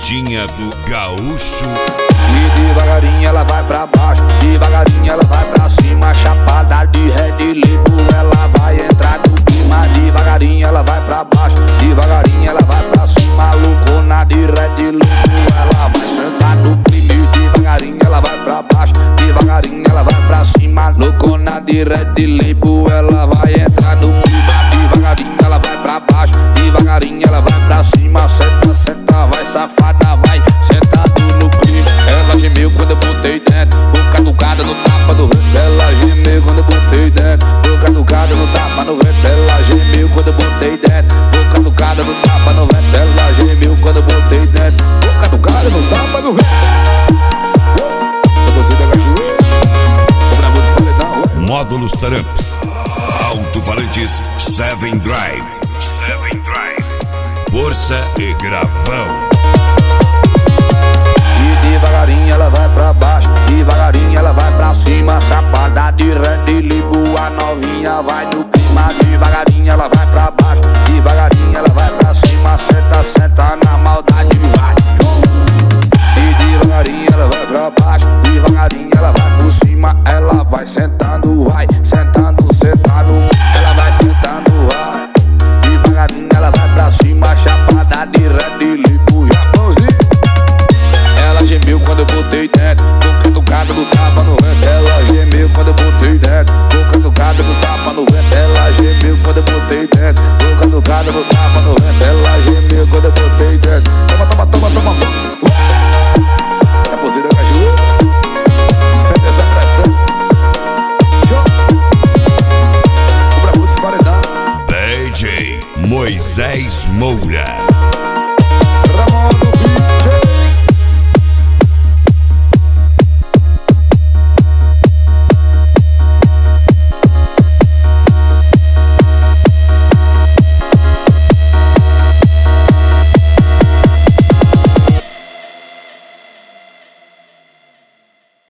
Pancadinha do gaúcho. E devagarinho ela vai pra baixo, devagarinho ela vai pra cima. Chapada de Red Label, ela vai entrar no clima. Devagarinho ela vai pra baixo, devagarinho ela vai pra cima. Loucona de Red Label, ela vai sentar no clima. E devagarinho ela vai pra baixo, devagarinho ela vai pra cima. Loucona de Red Label, ela vai entrar no clima. Devagarinho ela vai pra baixo, devagarinho ela vai pra cima. Senta, senta, vai safada, vai sentado no clima. Ela gemeu quando eu botei dentro, boca catucada no tapa no vento. Ela gemeu quando eu botei dentro, boca catucada no tapa no vento. Ela gemeu quando eu botei dentro, boca catucada no tapa no vento. Ela gemeu quando eu botei dentro, boca catucada no tapa no vento. Você da cachoeira, o brabo dos paredão. Módulos Tramps, alto-falantes 7 Drive, força e gravão. E devagarinho ela vai pra baixo, devagarinho ela vai pra cima. Chapada de Red Label, a novinha vai no clima. Devagarinho ela vai pra baixo, devagarinho ela vai pra cima. Senta, senta na maldade, vai. E devagarinho ela vai pra baixo, devagarinho ela vai por cima. Ela vai sentando, vai sentando, sentando. Ela vai sentando, vai. Devagarinho ela vai pra cima. Chapada de Red Label, Japãozinho. Ela gemeu quando eu botei dentro, boca catucada no tapa no vento. Ela gemeu quando eu botei dentro, boca catucada no tapa no vento. Ela gemeu quando eu botei dentro, boca catucada no tapa no vento. Ela gemeu quando eu botei dentro. Toma, toma, toma, toma, toma. É você da cachoeira, sente essa pressão. O brabo dos paredão. DJ Moisés Moura.